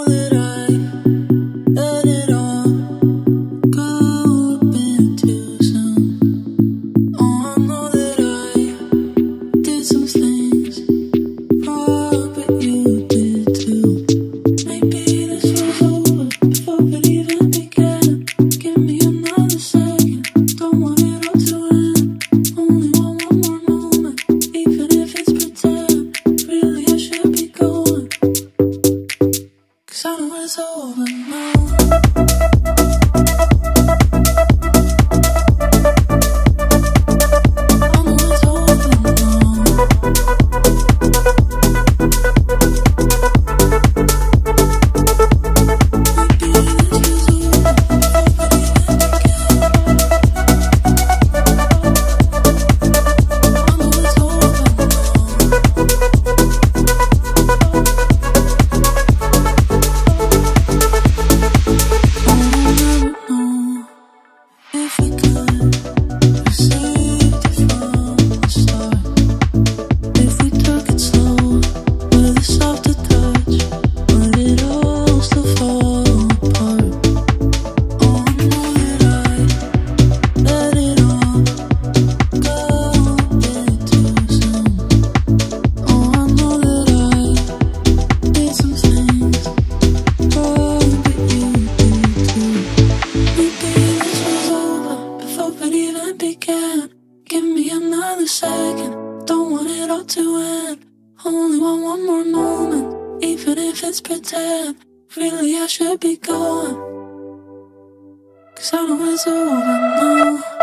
that I let it all go a bit too soon. Oh, I know that I did some things wrong, but you did too. Maybe this was over before it even began. Give me another second, don't want it all to end. Only want one more moment, even if it's pretend. Really, I should be going, 'cause I know it's over now. Give me another second, don't want it all to end. Only want one more moment, even if it's pretend. Really, I should be going, 'cause I know it's over now.